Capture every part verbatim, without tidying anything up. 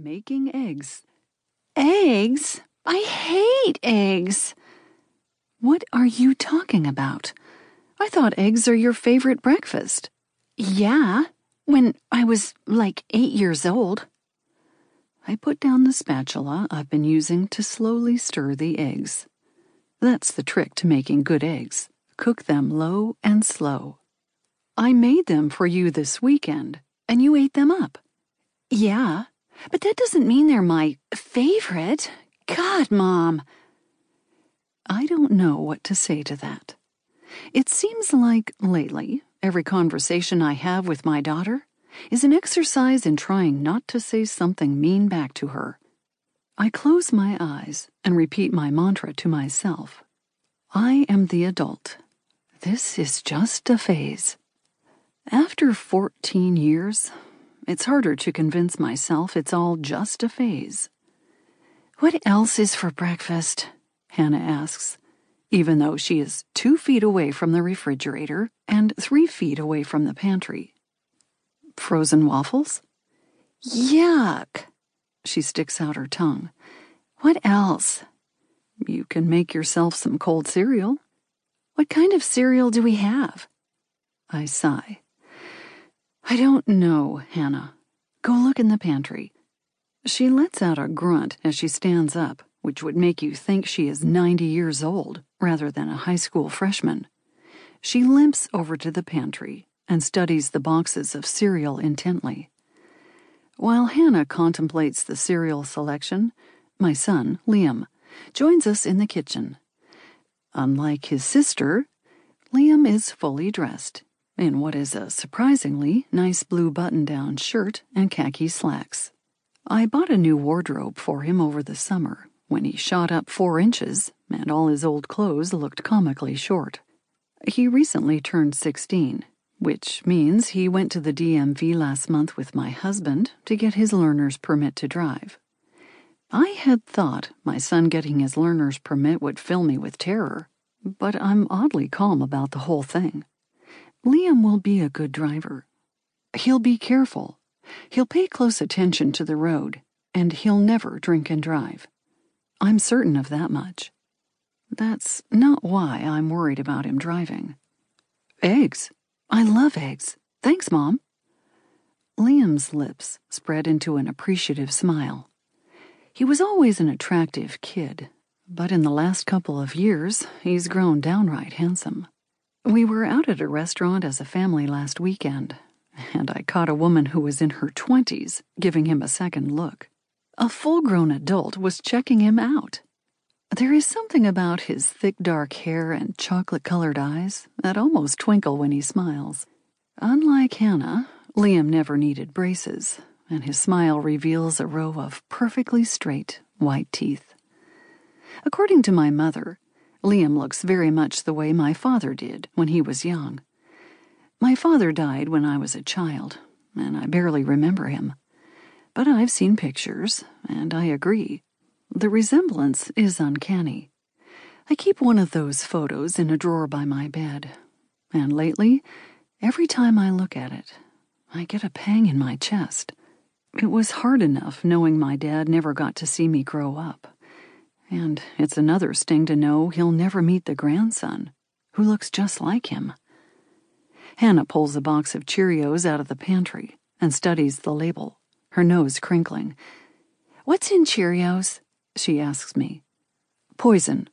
Making eggs. Eggs? I hate eggs. What are you talking about? I thought eggs are your favorite breakfast. Yeah, when I was like eight years old. I put down the spatula I've been using to slowly stir the eggs. That's the trick to making good eggs. Cook them low and slow. I made them for you this weekend, and you ate them up. Yeah, but that doesn't mean they're my favorite. God, Mom. I don't know what to say to that. It seems like, lately, every conversation I have with my daughter is an exercise in trying not to say something mean back to her. I close my eyes and repeat my mantra to myself. I am the adult. This is just a phase. After fourteen years, it's harder to convince myself it's all just a phase. What else is for breakfast? Hannah asks, even though she is two feet away from the refrigerator and three feet away from the pantry. Frozen waffles? Yuck! She sticks out her tongue. What else? You can make yourself some cold cereal. What kind of cereal do we have? I sigh. I don't know, Hannah. Go look in the pantry. She lets out a grunt as she stands up, which would make you think she is ninety years old rather than a high school freshman. She limps over to the pantry and studies the boxes of cereal intently. While Hannah contemplates the cereal selection, my son, Liam, joins us in the kitchen. Unlike his sister, Liam is fully dressed in what is a surprisingly nice blue button-down shirt and khaki slacks. I bought a new wardrobe for him over the summer when he shot up four inches and all his old clothes looked comically short. He recently turned sixteen, which means he went to the D M V last month with my husband to get his learner's permit to drive. I had thought my son getting his learner's permit would fill me with terror, but I'm oddly calm about the whole thing. Liam will be a good driver. He'll be careful. He'll pay close attention to the road, and he'll never drink and drive. I'm certain of that much. That's not why I'm worried about him driving. Eggs. I love eggs. Thanks, Mom. Liam's lips spread into an appreciative smile. He was always an attractive kid, but in the last couple of years, he's grown downright handsome. We were out at a restaurant as a family last weekend, and I caught a woman who was in her twenties giving him a second look. A full-grown adult was checking him out. There is something about his thick dark hair and chocolate-colored eyes that almost twinkle when he smiles. Unlike Hannah, Liam never needed braces, and his smile reveals a row of perfectly straight, white teeth. According to my mother, Liam looks very much the way my father did when he was young. My father died when I was a child, and I barely remember him. But I've seen pictures, and I agree. The resemblance is uncanny. I keep one of those photos in a drawer by my bed, and lately, every time I look at it, I get a pang in my chest. It was hard enough knowing my dad never got to see me grow up, and it's another sting to know he'll never meet the grandson, who looks just like him. Hannah pulls a box of Cheerios out of the pantry and studies the label, her nose crinkling. What's in Cheerios? She asks me. Poison.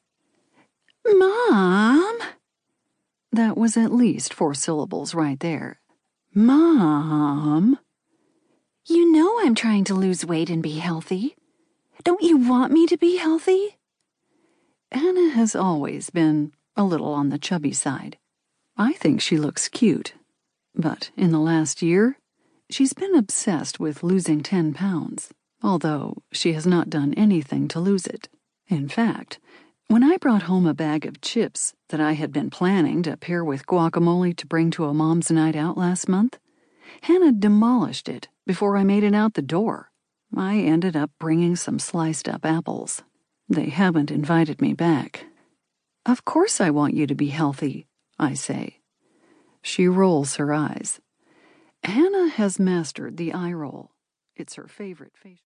Mom! That was at least four syllables right there. Mom! You know I'm trying to lose weight and be healthy. Don't you want me to be healthy? Hannah has always been a little on the chubby side. I think she looks cute, but in the last year, she's been obsessed with losing ten pounds, although she has not done anything to lose it. In fact, when I brought home a bag of chips that I had been planning to pair with guacamole to bring to a mom's night out last month, Hannah demolished it before I made it out the door. I ended up bringing some sliced up apples. They haven't invited me back. Of course I want you to be healthy, I say. She rolls her eyes. Hannah has mastered the eye roll. It's her favorite facial.